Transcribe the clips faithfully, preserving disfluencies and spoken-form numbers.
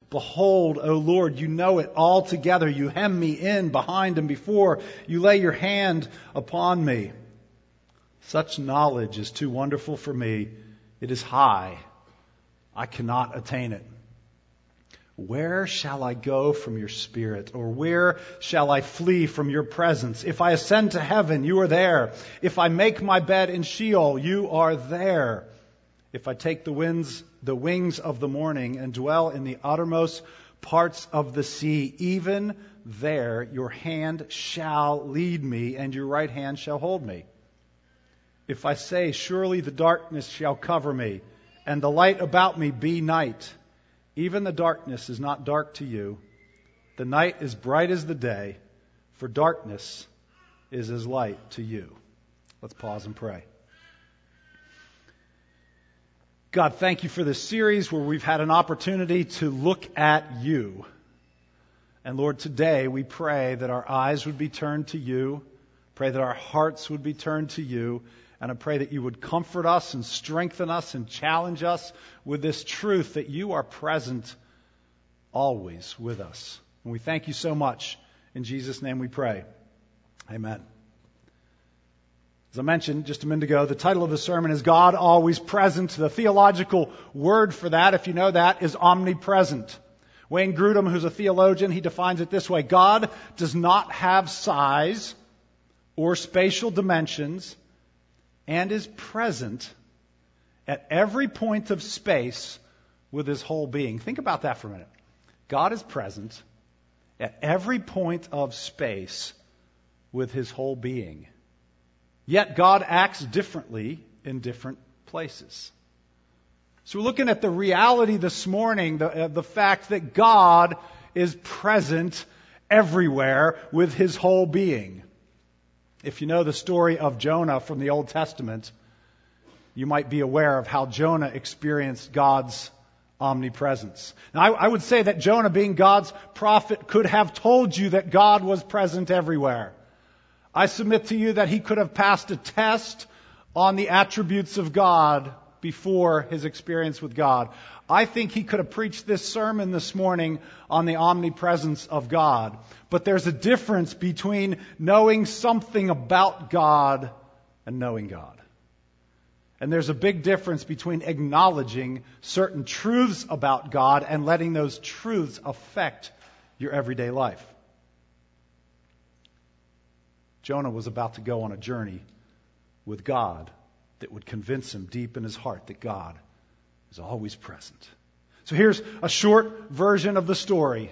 Behold, O Lord, you know it all together. You hem me in behind and before. You lay your hand upon me. Such knowledge is too wonderful for me. It is high. I cannot attain it. Where shall I go from your spirit? Or where shall I flee from your presence? If I ascend to heaven, you are there. If I make my bed in Sheol, you are there. If I take the winds, the wings of the morning and dwell in the uttermost parts of the sea, even there your hand shall lead me and your right hand shall hold me. If I say, surely the darkness shall cover me and the light about me be night, even the darkness is not dark to you. The night is bright as the day, for darkness is as light to you. Let's pause and pray. God, thank you for this series where we've had an opportunity to look at you. And Lord, today we pray that our eyes would be turned to you. Pray that our hearts would be turned to you. And I pray that you would comfort us and strengthen us and challenge us with this truth that you are present always with us. And we thank you so much. In Jesus' name we pray. Amen. As I mentioned just a minute ago, the title of the sermon is God Always Present. The theological word for that, if you know that, is omnipresent. Wayne Grudem, who's a theologian, he defines it this way. God does not have size or spatial dimensions and is present at every point of space with his whole being. Think about that for a minute. God is present at every point of space with his whole being. Yet God acts differently in different places. So we're looking at the reality this morning, the, uh, the fact that God is present everywhere with his whole being. If you know the story of Jonah from the Old Testament, you might be aware of how Jonah experienced God's omnipresence. Now, I, I would say that Jonah, being God's prophet, could have told you that God was present everywhere. I submit to you that he could have passed a test on the attributes of God before his experience with God. I think he could have preached this sermon this morning on the omnipresence of God. But there's a difference between knowing something about God and knowing God. And there's a big difference between acknowledging certain truths about God and letting those truths affect your everyday life. Jonah was about to go on a journey with God that would convince him deep in his heart that God is always present. So here's a short version of the story.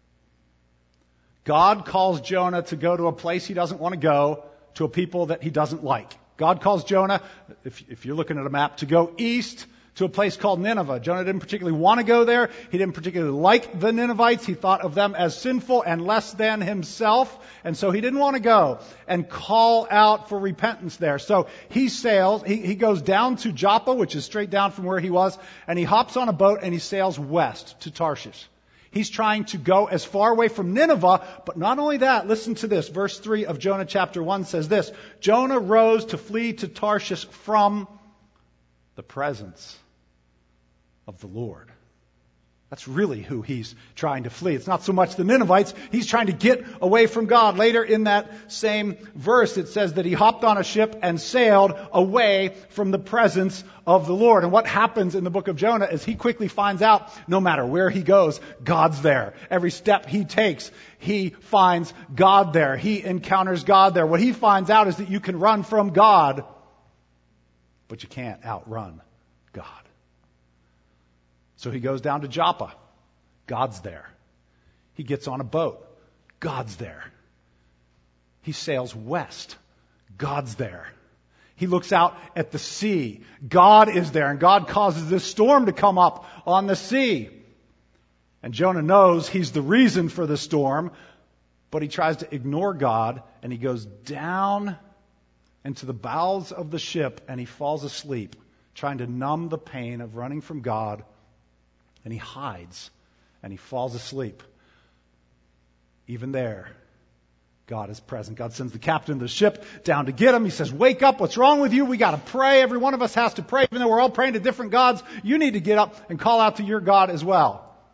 God calls Jonah to go to a place he doesn't want to go, to a people that he doesn't like. God calls Jonah, if, if you're looking at a map, to go east to a place called Nineveh. Jonah didn't particularly want to go there. He didn't particularly like the Ninevites. He thought of them as sinful and less than himself. And so he didn't want to go and call out for repentance there. So he sails, he, he goes down to Joppa, which is straight down from where he was, and he hops on a boat and he sails west to Tarshish. He's trying to go as far away from Nineveh, but not only that, listen to this. Verse three of Jonah chapter one says this, Jonah rose to flee to Tarshish from the presence of the Lord. That's really who he's trying to flee. It's not so much the Ninevites. He's trying to get away from God. Later in that same verse, it says that he hopped on a ship and sailed away from the presence of the Lord. And what happens in the book of Jonah is he quickly finds out no matter where he goes, God's there. Every step he takes, he finds God there. He encounters God there. What he finds out is that you can run from God, but you can't outrun God. So he goes down to Joppa. God's there. He gets on a boat. God's there. He sails west. God's there. He looks out at the sea. God is there. And God causes this storm to come up on the sea. And Jonah knows he's the reason for the storm, but he tries to ignore God, and he goes down into the bowels of the ship, and he falls asleep, trying to numb the pain of running from God. And he hides, and he falls asleep. Even there, God is present. God sends the captain of the ship down to get him. He says, wake up, what's wrong with you? We got to pray. Every one of us has to pray. Even though we're all praying to different gods, you need to get up and call out to your God as well.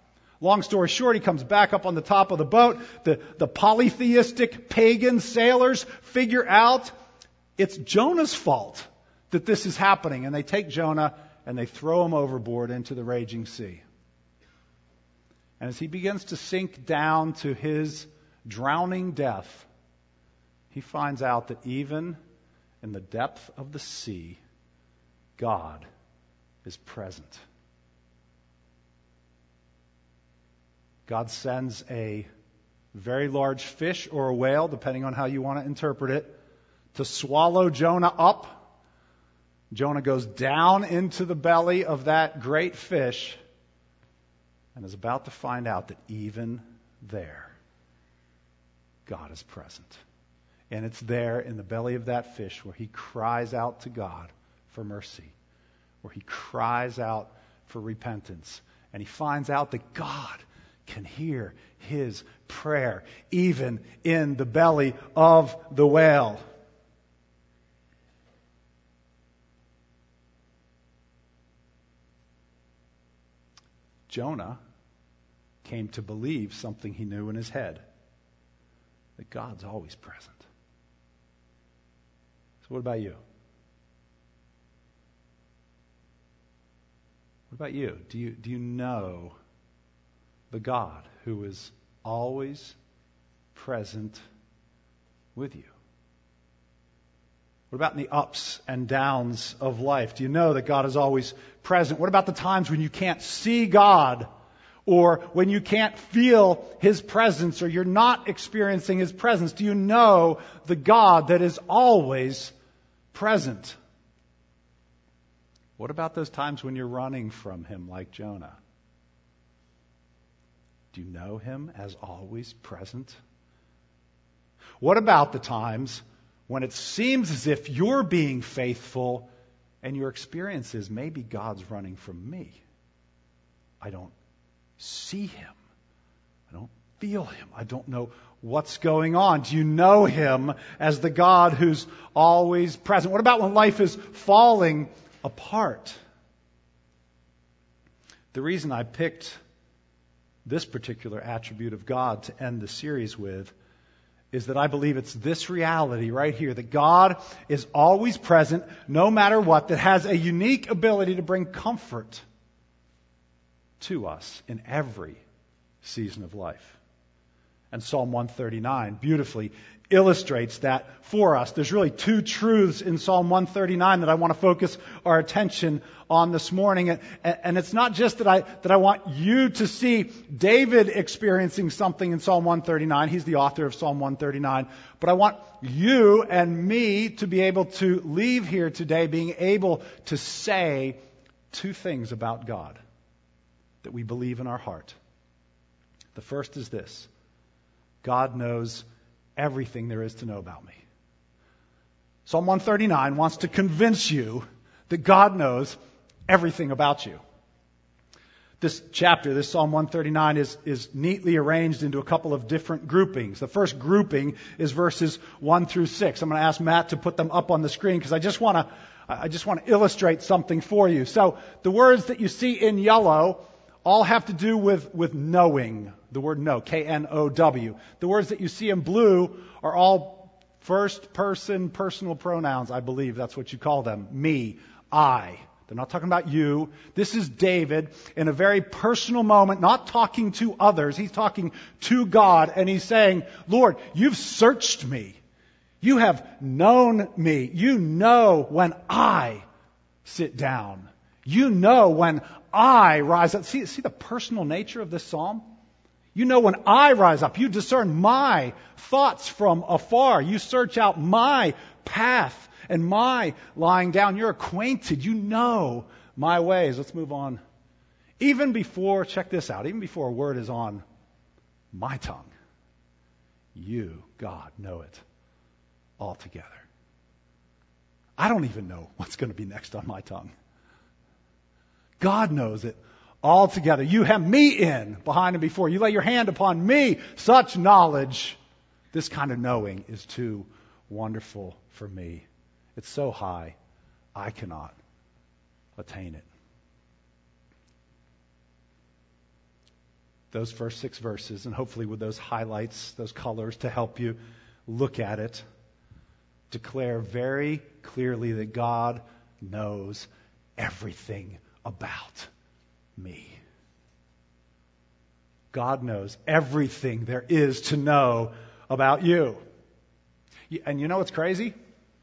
Long story short, he comes back up on the top of the boat. The, the polytheistic pagan sailors figure out it's Jonah's fault that this is happening. And they take Jonah and they throw him overboard into the raging sea. And as he begins to sink down to his drowning death, he finds out that even in the depth of the sea, God is present. God sends a very large fish or a whale, depending on how you want to interpret it, to swallow Jonah up. Jonah goes down into the belly of that great fish and is about to find out that even there, God is present. And it's there in the belly of that fish where he cries out to God for mercy, where he cries out for repentance. And he finds out that God can hear his prayer even in the belly of the whale. Jonah came to believe something he knew in his head, that God's always present. So what about you? What about you? Do you, do you know the God who is always present with you? What about in the ups and downs of life? Do you know that God is always present? What about the times when you can't see God, or when you can't feel his presence, or you're not experiencing his presence? Do you know the God that is always present? What about those times when you're running from him like Jonah? Do you know him as always present? What about the times when it seems as if you're being faithful and your experience is, maybe God's running from me? I don't see him. I don't feel him. I don't know what's going on. Do you know him as the God who's always present? What about when life is falling apart? The reason I picked this particular attribute of God to end the series with is that I believe it's this reality right here, that God is always present no matter what, that has a unique ability to bring comfort to us in every season of life. And Psalm one thirty-nine beautifully illustrates that for us. There's really two truths in Psalm one thirty-nine that I want to focus our attention on this morning. And, and it's not just that I, that I want you to see David experiencing something in Psalm one thirty-nine. He's the author of Psalm one thirty-nine. But I want you and me to be able to leave here today being able to say two things about God that we believe in our heart. The first is this: God knows everything there is to know about me. Psalm one thirty-nine wants to convince you that God knows everything about you. This chapter, this Psalm one thirty-nine, is, is neatly arranged into a couple of different groupings. The first grouping is verses one through six. I'm going to ask Matt to put them up on the screen because I just want to I just want to illustrate something for you. So the words that you see in yellow all have to do with, with knowing. The word know, K N O W. The words that you see in blue are all first person personal pronouns, I believe. That's what you call them. Me, I. They're not talking about you. This is David in a very personal moment, not talking to others. He's talking to God, and he's saying, Lord, you've searched me. You have known me. You know when I sit down. You know when I rise up. See, see the personal nature of this psalm? You know when I rise up. You discern my thoughts from afar. You search out my path and my lying down. You're acquainted. You know my ways. Let's move on. Even before, check this out, even before a word is on my tongue, you, God, know it altogether. I don't even know what's going to be next on my tongue. God knows it altogether. You have me in, behind and before. You lay your hand upon me. Such knowledge, this kind of knowing, is too wonderful for me. It's so high, I cannot attain it. those first six verses, and hopefully with those highlights, those colors to help you look at it, declare very clearly that God knows everything about me. God knows everything there is to know about you. And you know what's crazy?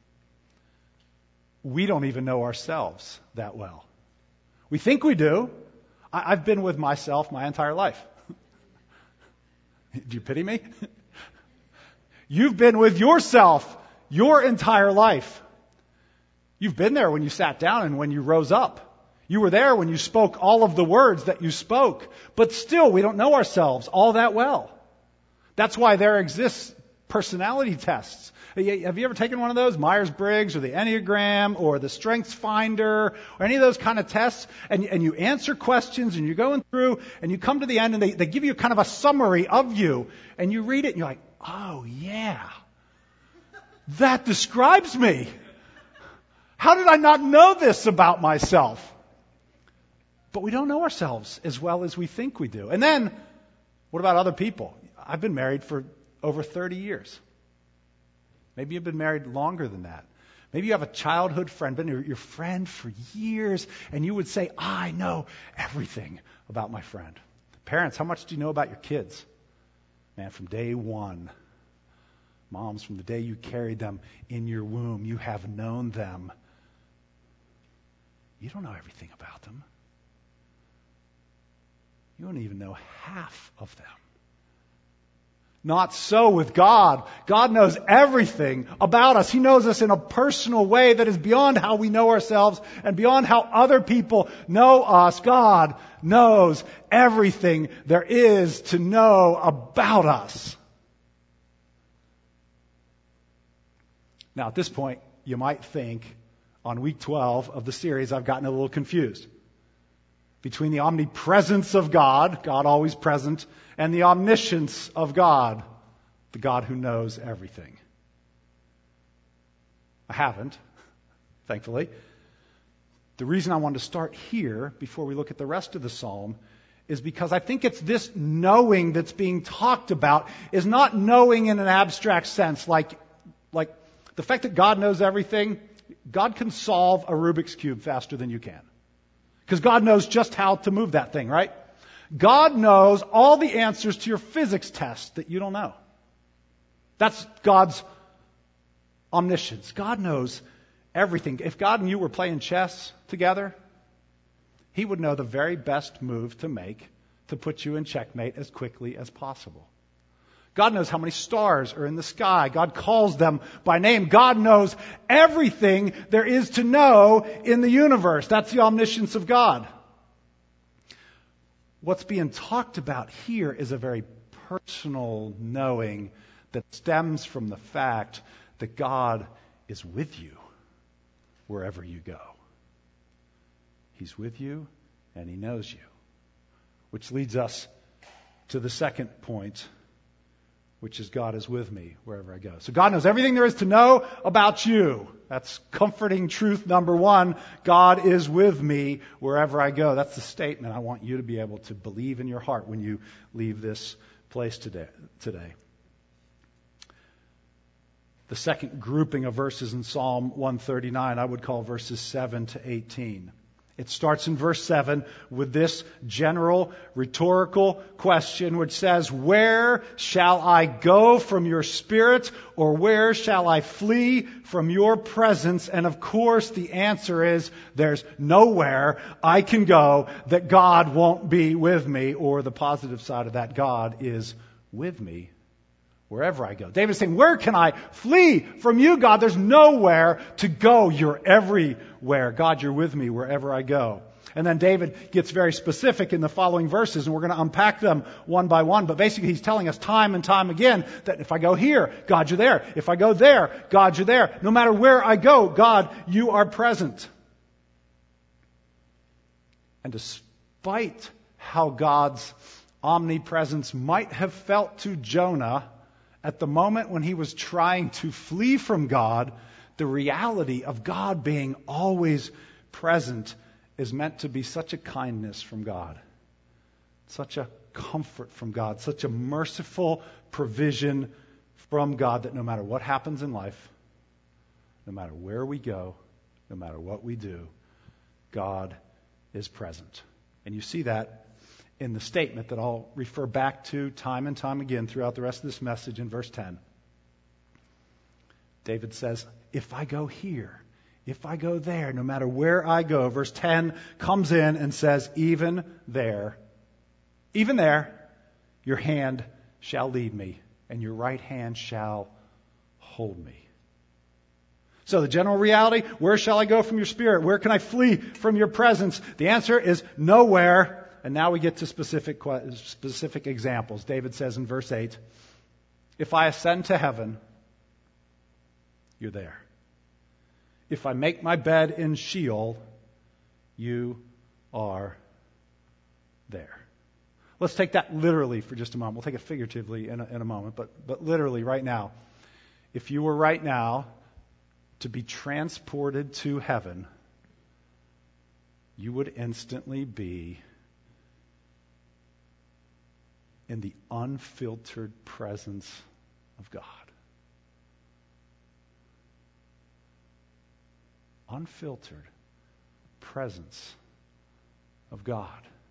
We don't even know ourselves that well. We think we do. I- I've been with myself my entire life. Do you pity me? You've been with yourself your entire life. You've been there when you sat down and when you rose up. You were there when you spoke all of the words that you spoke. But still, we don't know ourselves all that well. That's why there exists personality tests. Have you ever taken one of those? Myers-Briggs or the Enneagram or the Strengths Finder or any of those kind of tests? And, and you answer questions and you're going through and you come to the end and they, they give you kind of a summary of you. And you read it and you're like, oh yeah, that describes me. How did I not know this about myself? But we don't know ourselves as well as we think we do. And then, what about other people? I've been married for over thirty years. Maybe you've been married longer than that. Maybe you have a childhood friend, been your, your friend for years, and you would say, I know everything about my friend. Parents, how much do you know about your kids? Man, from day one. Moms, from the day you carried them in your womb, you have known them. You don't know everything about them. You don't even know half of them. Not so with God. God knows everything about us. He knows us in a personal way that is beyond how we know ourselves and beyond how other people know us. God knows everything there is to know about us. Now, at this point, you might think on week twelve of the series, I've gotten a little confused between the omnipresence of God, God always present, and the omniscience of God, the God who knows everything. I haven't, thankfully. The reason I wanted to start here before we look at the rest of the psalm is because I think it's this knowing that's being talked about is not knowing in an abstract sense, like, like the fact that God knows everything. God can solve a Rubik's Cube faster than you can. Because God knows just how to move that thing, right? God knows all the answers to your physics test that you don't know. That's God's omniscience. God knows everything. If God and you were playing chess together, He would know the very best move to make to put you in checkmate as quickly as possible. God knows how many stars are in the sky. God calls them by name. God knows everything there is to know in the universe. That's the omniscience of God. What's being talked about here is a very personal knowing that stems from the fact that God is with you wherever you go. He's with you and He knows you. Which leads us to the second point, which is God is with me wherever I go. So God knows everything there is to know about you. That's comforting truth number one. God is with me wherever I go. That's the statement I want you to be able to believe in your heart when you leave this place today. today. The second grouping of verses in Psalm one thirty-nine, I would call verses seven to eighteen. It starts in verse seven with this general rhetorical question which says, where shall I go from your spirit, or where shall I flee from your presence? And of course the answer is there's nowhere I can go that God won't be with me, or the positive side of that, God is with me wherever I go. David's saying, where can I flee from you, God? There's nowhere to go. You're everywhere. God, you're with me wherever I go. And then David gets very specific in the following verses, and we're going to unpack them one by one. But basically he's telling us time and time again that if I go here, God, you're there. If I go there, God, you're there. No matter where I go, God, you are present. And despite how God's omnipresence might have felt to Jonah at the moment when he was trying to flee from God, the reality of God being always present is meant to be such a kindness from God, such a comfort from God, such a merciful provision from God that no matter what happens in life, no matter where we go, no matter what we do, God is present. And you see that in the statement that I'll refer back to time and time again throughout the rest of this message in verse ten. David says, if I go here, if I go there, no matter where I go, verse ten comes in and says, even there, even there, your hand shall lead me, and your right hand shall hold me. So the general reality, where shall I go from your spirit? Where can I flee from your presence? The answer is nowhere. And now we get to specific specific examples. David says in verse eight, if I ascend to heaven, you're there. If I make my bed in Sheol, you are there. Let's take that literally for just a moment. We'll take it figuratively in a, in a moment, but, but literally right now. If you were right now to be transported to heaven, you would instantly be in the unfiltered presence of God. Unfiltered presence of God.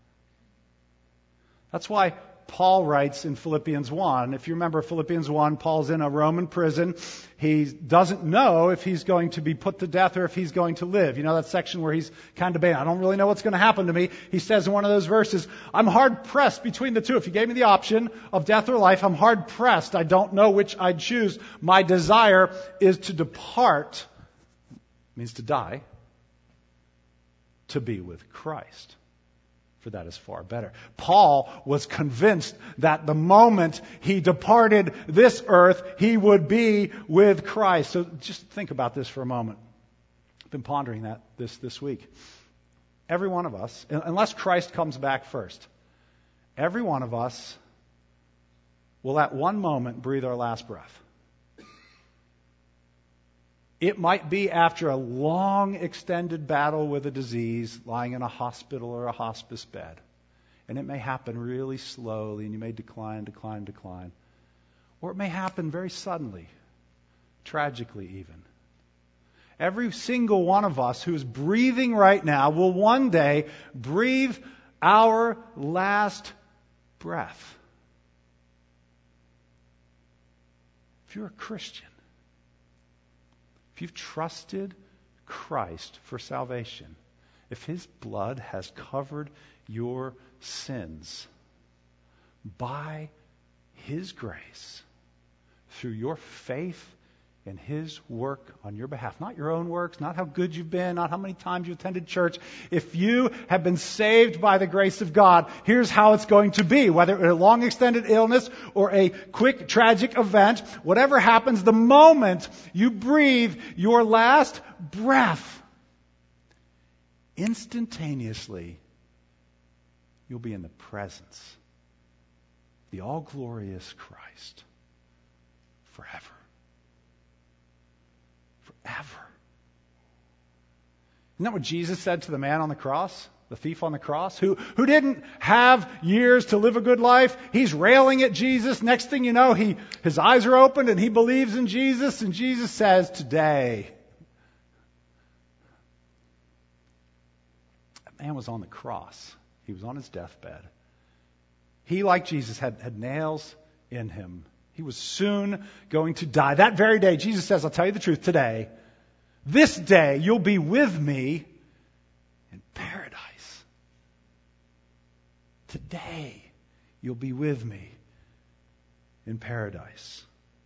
That's why Paul writes in Philippians one. If you remember Philippians one, Paul's in a Roman prison. He doesn't know if he's going to be put to death or if he's going to live. You know that section where he's kind of debating, I don't really know what's going to happen to me. He says in one of those verses, I'm hard pressed between the two. If you gave me the option of death or life, I'm hard pressed. I don't know which I'd choose. My desire is to depart, means to die, to be with Christ. For that is far better. Paul was convinced that the moment he departed this earth, he would be with Christ. So just think about this for a moment. I've been pondering that this, this week. Every one of us, unless Christ comes back first, every one of us will at one moment breathe our last breath. It might be after a long, extended battle with a disease, lying in a hospital or a hospice bed. And it may happen really slowly, and you may decline, decline, decline. Or it may happen very suddenly, tragically even. Every single one of us who is breathing right now will one day breathe our last breath. If you're a Christian, if you've trusted Christ for salvation, if His blood has covered your sins, by His grace, through your faith in His work on your behalf, not your own works, not how good you've been, not how many times you attended church. If you have been saved by the grace of God, here's how it's going to be. Whether a long extended illness or a quick tragic event, whatever happens, the moment you breathe your last breath, instantaneously, you'll be in the presence of the all-glorious Christ forever. Forever. Isn't that what Jesus said to the man on the cross? The thief on the cross? Who, who didn't have years to live a good life? He's railing at Jesus. Next thing you know, he, his eyes are opened and he believes in Jesus. And Jesus says, today. That man was on the cross. He was on his deathbed. He, like Jesus, had, had nails in him. He was soon going to die. That very day, Jesus says, I'll tell you the truth, today, this day, you'll be with me in paradise. Today, you'll be with me in paradise.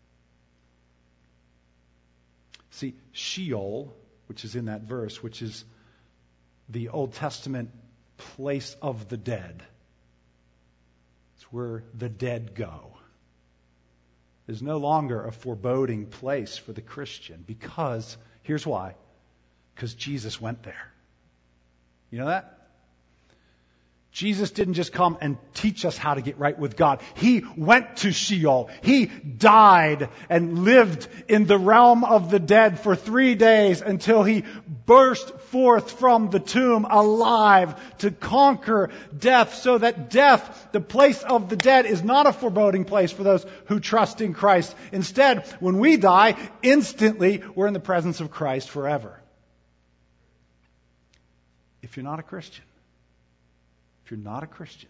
See, Sheol, which is in that verse, which is the Old Testament place of the dead. It's where the dead go. Is no longer a foreboding place for the Christian because, here's why, because Jesus went there. You know that? Jesus didn't just come and teach us how to get right with God. He went to Sheol. He died and lived in the realm of the dead for three days until he burst forth from the tomb alive to conquer death, so that death, the place of the dead, is not a foreboding place for those who trust in Christ. Instead, when we die, instantly we're in the presence of Christ forever. If you're not a Christian, If you're not a Christian,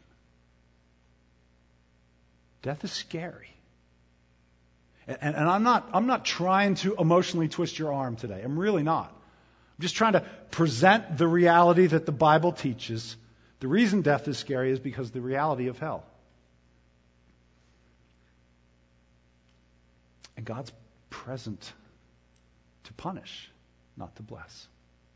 death is scary. And, and, and I'm not, I'm not trying to emotionally twist your arm today. I'm really not. I'm just trying to present the reality that the Bible teaches. The reason death is scary is because of the reality of hell. And God's present to punish, not to bless.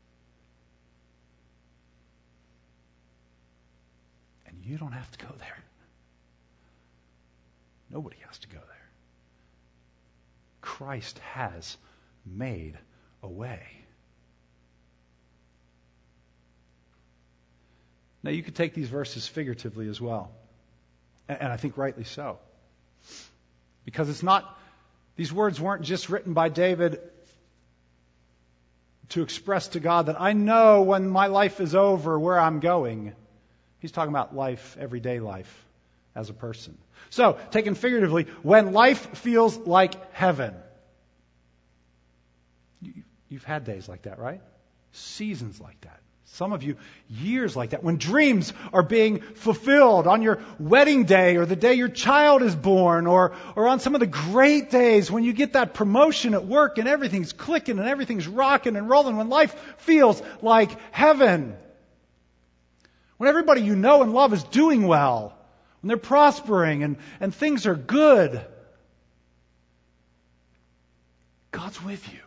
And you don't have to go there. Nobody has to go there. Christ has made a way. Now, you could take these verses figuratively as well. And I think rightly so. Because it's not, these words weren't just written by David to express to God that I know when my life is over where I'm going. He's talking about life, everyday life, as a person. So, taken figuratively, when life feels like heaven. You've had days like that, right? Seasons like that. Some of you, years like that. When dreams are being fulfilled on your wedding day, or the day your child is born, or, or on some of the great days when you get that promotion at work and everything's clicking and everything's rocking and rolling. When life feels like heaven. When everybody you know and love is doing well. When they're prospering and, and things are good. God's with you.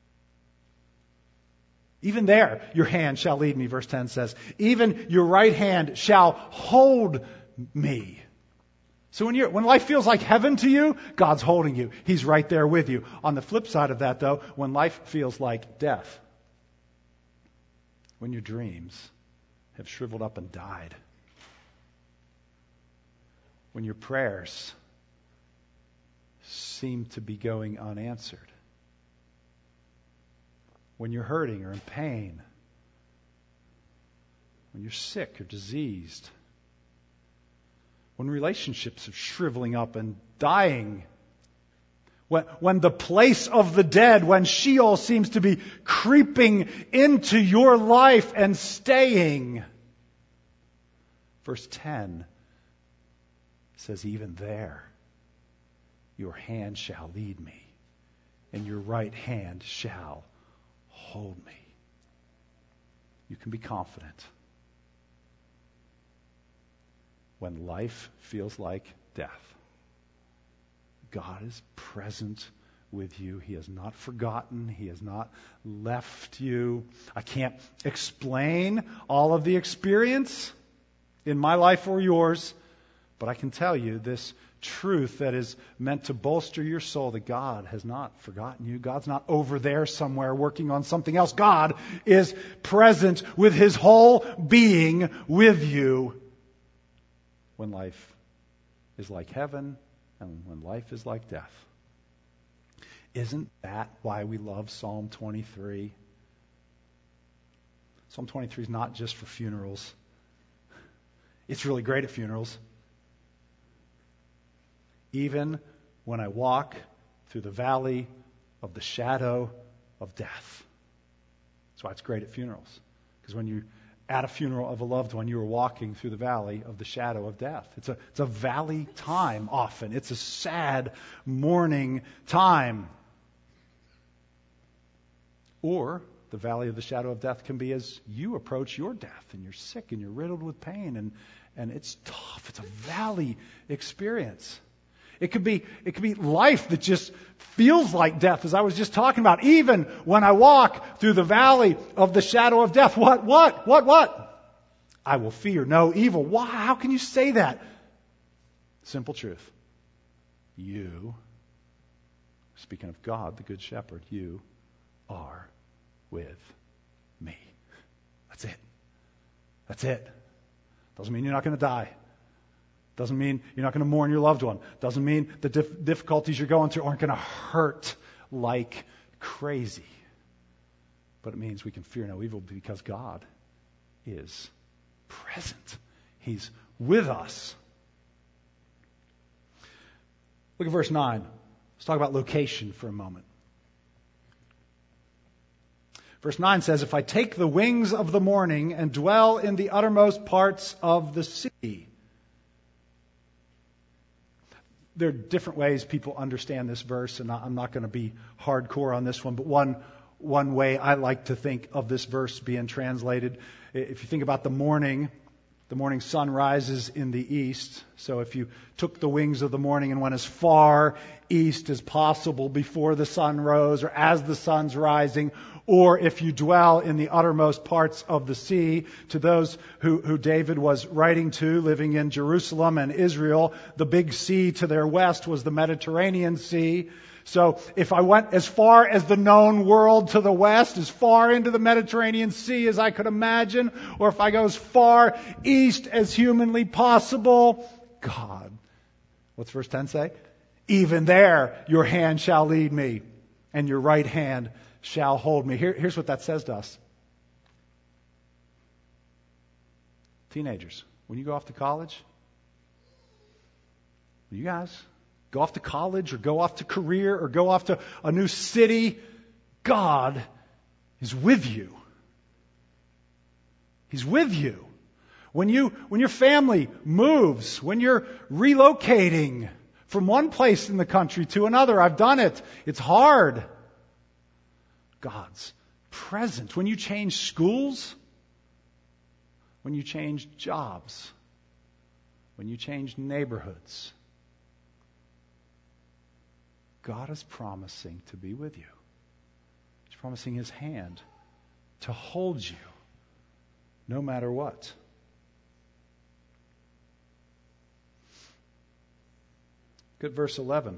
Even there, your hand shall lead me, verse ten says. Even your right hand shall hold me. So when you're, when life feels like heaven to you, God's holding you. He's right there with you. On the flip side of that, though, when life feels like death, when your dreams have shriveled up and died, when your prayers seem to be going unanswered, when you're hurting or in pain, when you're sick or diseased, when relationships are shriveling up and dying, when, when the place of the dead, when Sheol seems to be creeping into your life and staying. Verse ten says, even there, your hand shall lead me, and your right hand shall hold me. You can be confident. When life feels like death, God is present with you. He has not forgotten. He has not left you. I can't explain all of the experience in my life or yours, but I can tell you this truth that is meant to bolster your soul, that God has not forgotten you. God's not over there somewhere working on something else. God is present with His whole being with you when life is like heaven and when life is like death. Isn't that why we love Psalm twenty-three? Psalm twenty-three is not just for funerals. It's really great at funerals. Even when I walk through the valley of the shadow of death. That's why it's great at funerals. Because when you're at a funeral of a loved one, you are walking through the valley of the shadow of death. It's a, it's a valley time often. It's a sad mourning time. Or the valley of the shadow of death can be as you approach your death and you're sick and you're riddled with pain and, and it's tough. It's a valley experience. It could be, it could be life that just feels like death, as I was just talking about. Even when I walk through the valley of the shadow of death, what, what, what, what? I will fear no evil. Why? How can you say that? Simple truth. You, speaking of God, the Good Shepherd, you are with me. That's it. That's it. Doesn't mean you're not going to die. Doesn't mean you're not going to mourn your loved one. Doesn't mean the dif- difficulties you're going through aren't going to hurt like crazy. But it means we can fear no evil because God is present. He's with us. Look at verse nine. Let's talk about location for a moment. Verse nine says, if I take the wings of the morning and dwell in the uttermost parts of the sea. There are different ways people understand this verse, and I'm not going to be hardcore on this one, but one one way I like to think of this verse being translated, if you think about the morning, the morning sun rises in the east. So if you took the wings of the morning and went as far east as possible before the sun rose or as the sun's rising, or if you dwell in the uttermost parts of the sea, to those who, who David was writing to, living in Jerusalem and Israel, the big sea to their west was the Mediterranean Sea. So if I went as far as the known world to the west, as far into the Mediterranean Sea as I could imagine, or if I go as far east as humanly possible, God, what's verse ten say? Even there your hand shall lead me, and your right hand shall hold me. Here, here's what that says to us. Teenagers, when you go off to college, you guys go off to college or go off to career or go off to a new city, God is with you. He's with you. When you, when your family moves, when you're relocating from one place in the country to another, I've done it. It's hard. God's present. When you change schools, when you change jobs, when you change neighborhoods, God is promising to be with you. He's promising His hand to hold you no matter what. Look at verse eleven.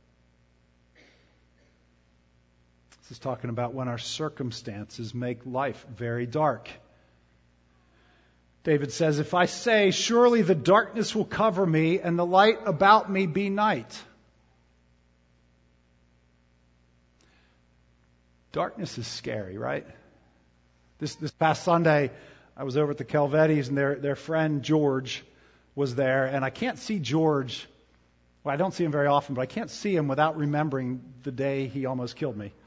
This is talking about when our circumstances make life very dark. David says, if I say, surely the darkness will cover me and the light about me be night. Darkness is scary, right? This this past Sunday, I was over at the Calvettis, and their, their friend George was there, and I can't see George. Well, I don't see him very often, but I can't see him without remembering the day he almost killed me.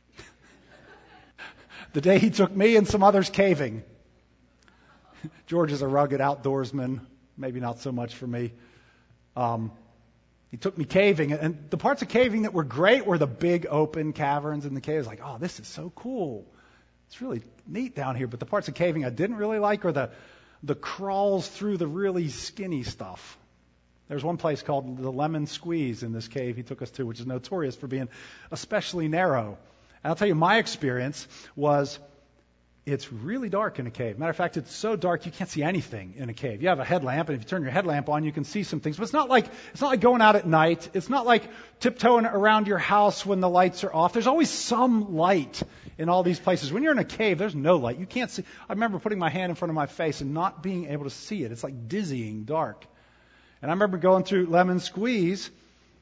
The day he took me and some others caving. George is a rugged outdoorsman, maybe not so much for me. Um, he took me caving, and the parts of caving that were great were the big open caverns in the cave. I was like, oh, this is so cool. It's really neat down here. But the parts of caving I didn't really like are the, the crawls through the really skinny stuff. There's one place called the Lemon Squeeze in this cave he took us to, which is notorious for being especially narrow. And I'll tell you, my experience was it's really dark in a cave. Matter of fact, it's so dark you can't see anything in a cave. You have a headlamp, and if you turn your headlamp on, you can see some things. But it's not like it's not like going out at night. It's not like tiptoeing around your house when the lights are off. There's always some light in all these places. When you're in a cave, there's no light. You can't see. I remember putting my hand in front of my face and not being able to see it. It's like dizzying dark. And I remember going through Lemon Squeeze,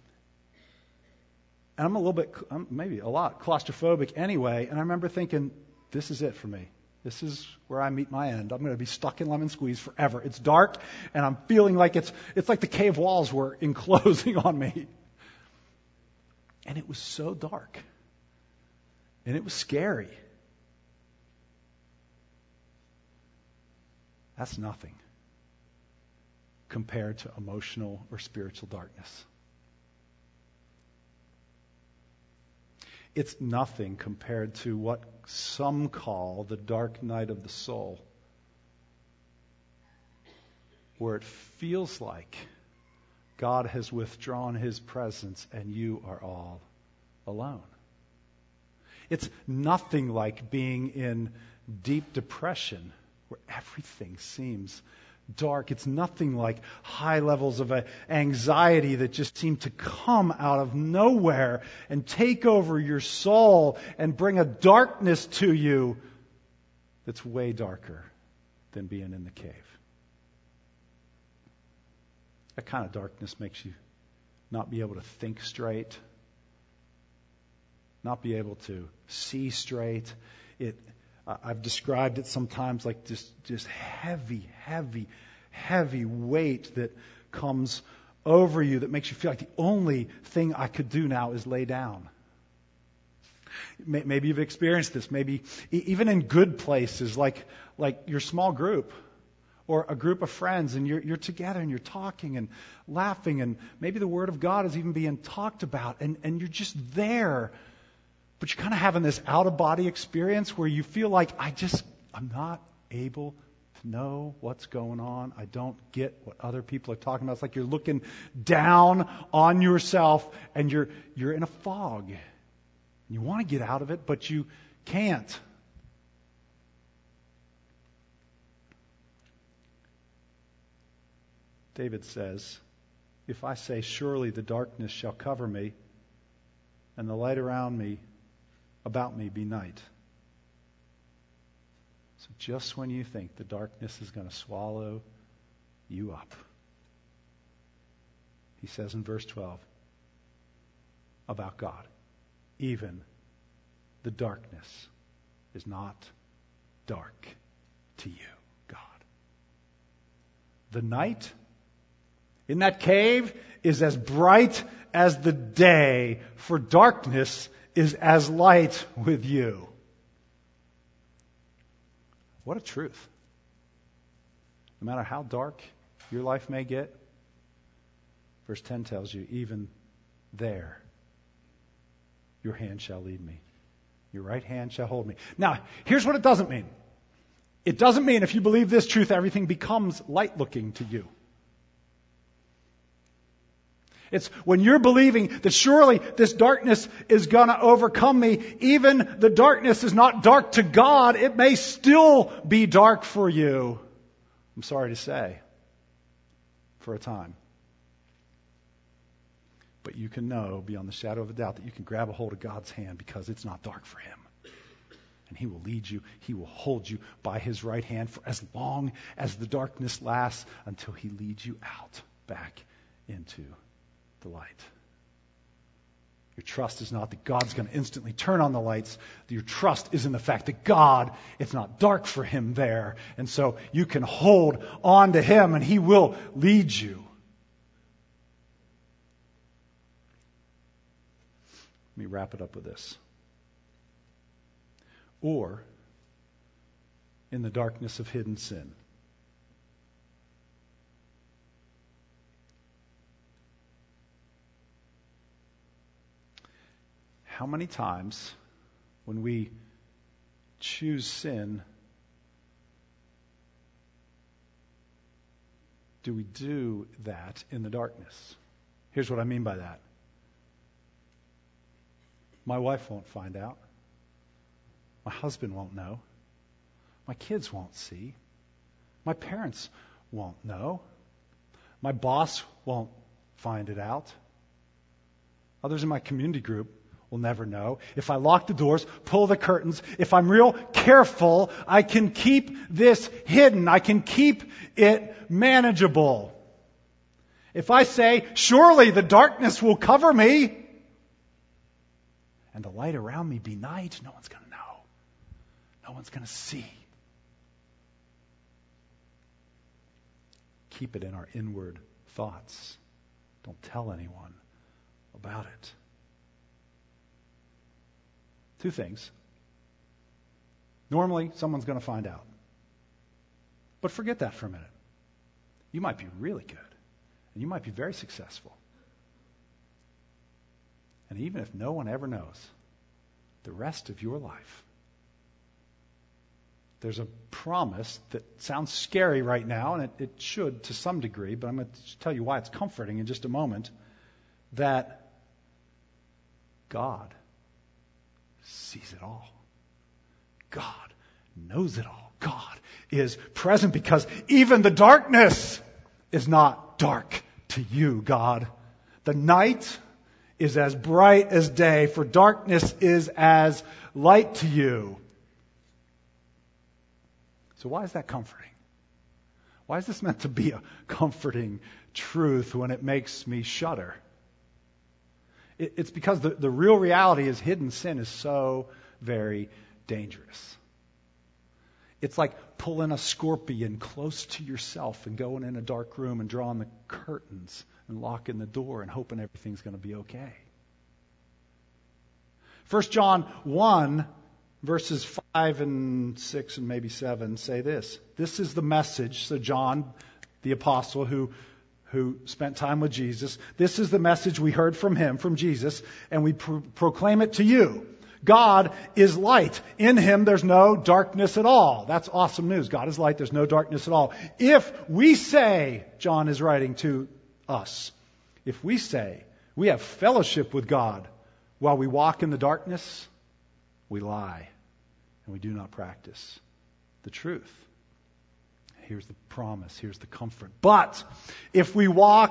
and I'm a little bit, I'm maybe a lot claustrophobic anyway, and I remember thinking, this is it for me. This is where I meet my end. I'm going to be stuck in Lemon Squeeze forever. It's dark, and I'm feeling like it's it's like the cave walls were enclosing on me. And it was so dark. And it was scary. That's nothing compared to emotional or spiritual darkness. It's nothing compared to what some call the dark night of the soul, where it feels like God has withdrawn His presence and you are all alone. It's nothing like being in deep depression, where everything seems dark. It's nothing like high levels of anxiety that just seem to come out of nowhere and take over your soul and bring a darkness to you that's way darker than being in the cave. That kind of darkness makes you not be able to think straight, not be able to see straight. It, I've described it sometimes like just, just heavy, heavy, heavy weight that comes over you that makes you feel like the only thing I could do now is lay down. Maybe you've experienced this. Maybe even in good places like like your small group or a group of friends, and you're, you're together and you're talking and laughing, and maybe the Word of God is even being talked about, and, and you're just there, but you're kind of having this out-of-body experience where you feel like, I just, I'm not able to know what's going on. I don't get what other people are talking about. It's like you're looking down on yourself, and you're you're in a fog. You want to get out of it, but you can't. David says, if I say, surely the darkness shall cover me, and the light around me, about me be night. So just when you think the darkness is going to swallow you up, he says in verse twelve about God, even the darkness is not dark to you, God. The night in that cave is as bright as the day, for darkness is as light with you. What a truth. No matter how dark your life may get, verse ten tells you, even there, your hand shall lead me. Your right hand shall hold me. Now, here's what it doesn't mean. It doesn't mean if you believe this truth, everything becomes light-looking to you. It's when you're believing that surely this darkness is going to overcome me, even the darkness is not dark to God, it may still be dark for you. I'm sorry to say, for a time. But you can know beyond the shadow of a doubt that you can grab a hold of God's hand because it's not dark for Him. And He will lead you, He will hold you by His right hand for as long as the darkness lasts, until He leads you out back into the light. Your trust is not that God's going to instantly turn on the lights. Your trust is in the fact that God, it's not dark for Him there. And so you can hold on to Him and He will lead you. Let me wrap it up with this. Or, in the darkness of hidden sin. How many times when we choose sin do we do that in the darkness? Here's what I mean by that. My wife won't find out. My husband won't know. My kids won't see. My parents won't know. My boss won't find it out. Others in my community group will never know. If I lock the doors, pull the curtains, if I'm real careful, I can keep this hidden. I can keep it manageable. If I say, surely the darkness will cover me, and the light around me be night, no one's going to know. No one's going to see. Keep it in our inward thoughts. Don't tell anyone about it. Two things. Normally, someone's going to find out. But forget that for a minute. You might be really good. And you might be very successful. And even if no one ever knows, the rest of your life, there's a promise that sounds scary right now, and it, it should to some degree, but I'm going to tell you why it's comforting in just a moment, that God sees it all. God knows it all. God is present because even the darkness is not dark to you, God. The night is as bright as day, for darkness is as light to you. So why is that comforting? Why is this meant to be a comforting truth when it makes me shudder? It, it's because the, the real reality is hidden sin is so very dangerous. It's like pulling a scorpion close to yourself and going in a dark room and drawing the curtains and locking the door and hoping everything's going to be okay. First John one, verses five and six and maybe seven say this. This is the message. So John, the apostle who, who spent time with Jesus, this is the message we heard from him, from Jesus, and we pro- proclaim it to you. God is light. In him there's no darkness at all. That's awesome news. God is light. There's no darkness at all. If we say, John is writing to us, if we say we have fellowship with God while we walk in the darkness, we lie and we do not practice the truth. Here's the promise. Here's the comfort. But if we walk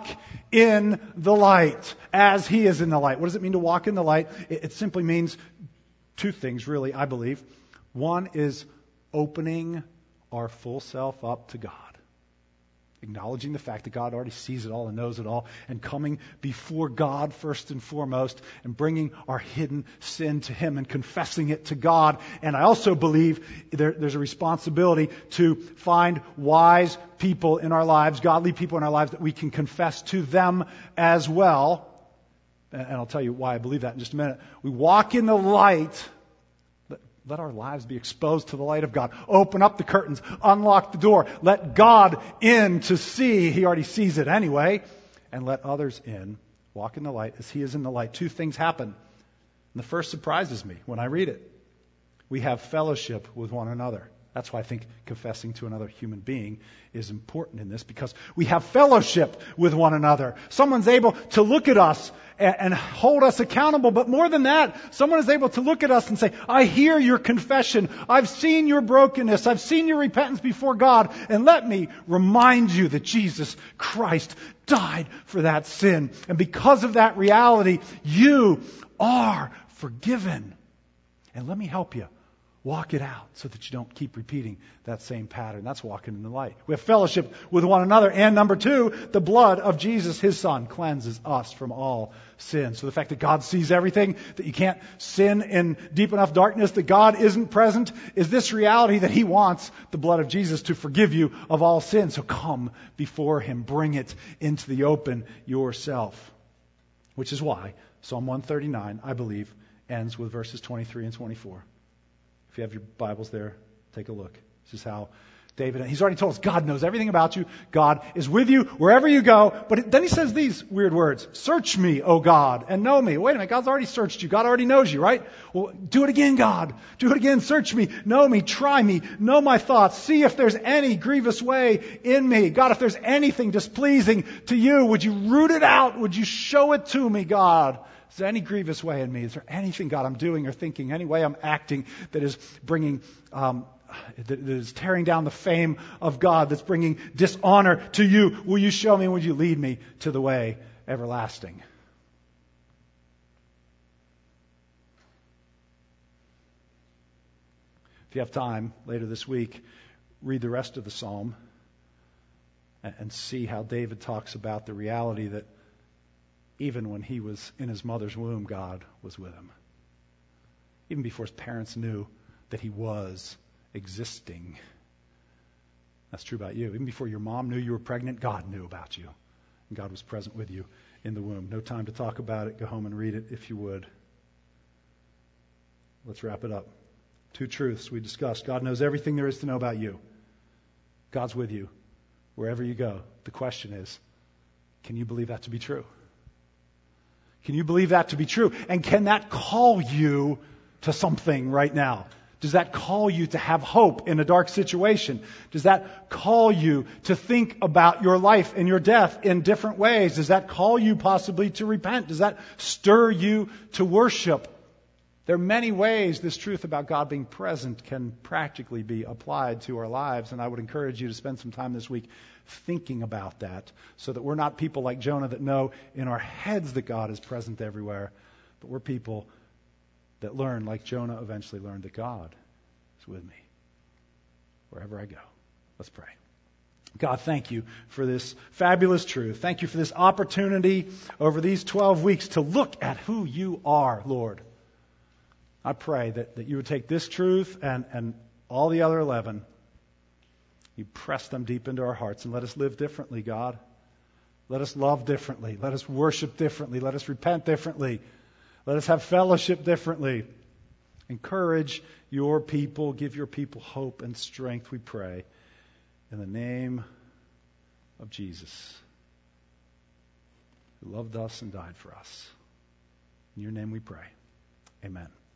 in the light as he is in the light. What does it mean to walk in the light? It, it simply means two things, really, I believe. One is opening our full self up to God. Acknowledging the fact that God already sees it all and knows it all, and coming before God first and foremost, and bringing our hidden sin to him and confessing it to God. And I also believe there, there's a responsibility to find wise people in our lives, godly people in our lives, that we can confess to them as well. And I'll tell you why I believe that in just a minute. We walk in the light. Let, let our lives be exposed to the light of God. Open up the curtains. Unlock the door. Let God in to see. He already sees it anyway. And let others in. Walk in the light as he is in the light. Two things happen. And the first surprises me when I read it. We have fellowship with one another. That's why I think confessing to another human being is important in this, because we have fellowship with one another. Someone's able to look at us and, and hold us accountable. But more than that, someone is able to look at us and say, I hear your confession. I've seen your brokenness. I've seen your repentance before God. And let me remind you that Jesus Christ died for that sin. And because of that reality, you are forgiven. And let me help you. Walk it out so that you don't keep repeating that same pattern. That's walking in the light. We have fellowship with one another. And number two, the blood of Jesus, his Son, cleanses us from all sin. So the fact that God sees everything, that you can't sin in deep enough darkness, that God isn't present, is this reality that he wants the blood of Jesus to forgive you of all sin. So come before him. Bring it into the open yourself. Which is why Psalm one thirty-nine, I believe, ends with verses twenty-three and twenty-four. If you have your Bibles there, take a look. This is how David, he's already told us God knows everything about you. God is with you wherever you go. But then he says these weird words. Search me, O God, and know me. Wait a minute, God's already searched you. God already knows you, right? Well, do it again, God. Do it again. Search me, know me, try me, know my thoughts. See if there's any grievous way in me. God, if there's anything displeasing to you, would you root it out? Would you show it to me, God? Is there any grievous way in me? Is there anything, God, I'm doing or thinking, any way I'm acting that is bringing, um, that is tearing down the fame of God, that's bringing dishonor to you? Will you show me? Would you lead me to the way everlasting? If you have time later this week, read the rest of the psalm and see how David talks about the reality that even when he was in his mother's womb, God was with him. Even before his parents knew that he was existing. That's true about you. Even before your mom knew you were pregnant, God knew about you. And God was present with you in the womb. No time to talk about it. Go home and read it if you would. Let's wrap it up. Two truths we discussed. God knows everything there is to know about you. God's with you wherever you go. The question is, can you believe that to be true? Can you believe that to be true? And can that call you to something right now? Does that call you to have hope in a dark situation? Does that call you to think about your life and your death in different ways? Does that call you possibly to repent? Does that stir you to worship? There are many ways this truth about God being present can practically be applied to our lives, and I would encourage you to spend some time this week thinking about that, so that we're not people like Jonah that know in our heads that God is present everywhere, but we're people that learn, like Jonah eventually learned, that God is with me wherever I go. Let's pray. God, thank you for this fabulous truth. Thank you for this opportunity over these twelve weeks to look at who you are, Lord. I pray that, that you would take this truth and, and all the other eleven, you press them deep into our hearts and let us live differently, God. Let us love differently. Let us worship differently. Let us repent differently. Let us have fellowship differently. Encourage your people. Give your people hope and strength, we pray. In the name of Jesus, who loved us and died for us. In your name we pray. Amen.